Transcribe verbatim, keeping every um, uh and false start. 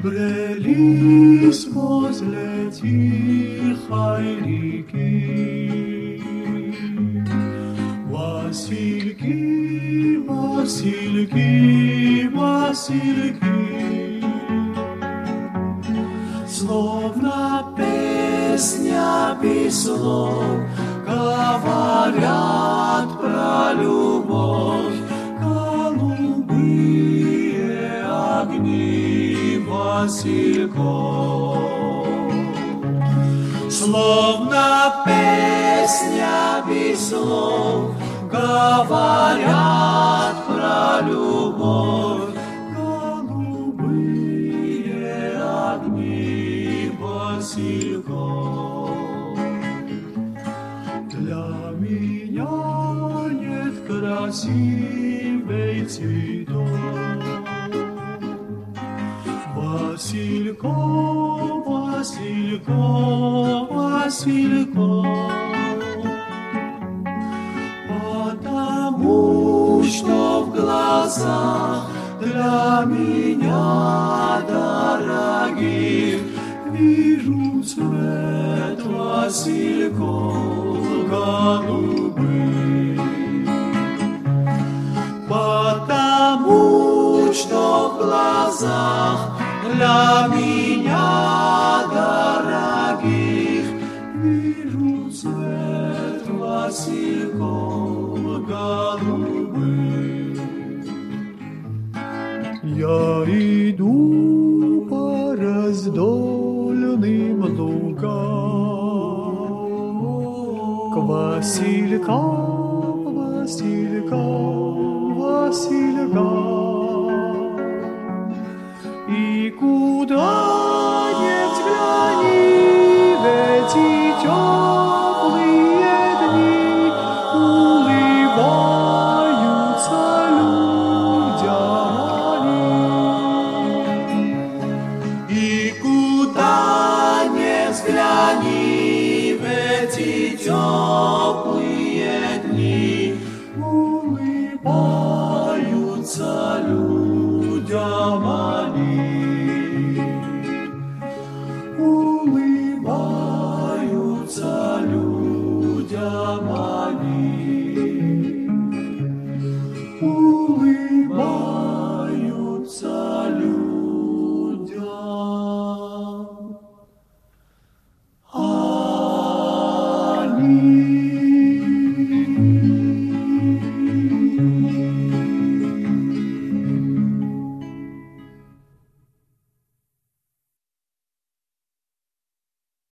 брелись возле тихой реки. Васильки, Васильки, Васильки, словно песня без слов, говорят про любовь голубые огни васильков. Словно песня без слов, говорят про любовь голубые огни васильков. Для меня нет красивей цветов. Васильков, Васильков, Васильков, потому что в глазах для меня дорогих вижу цвет васильков голубых. Потому что в глазах для меня дорогих вижу цвет васильков голубых. Я иду по раздольным лугам к василькам, василькам, василькам. И куда не взгляни в эти теплые дни, улыбаются людям они. И куда не взгляни в эти теплые дни, улыбаются людям они. Улыбаются людям они. Улыбаются людям они.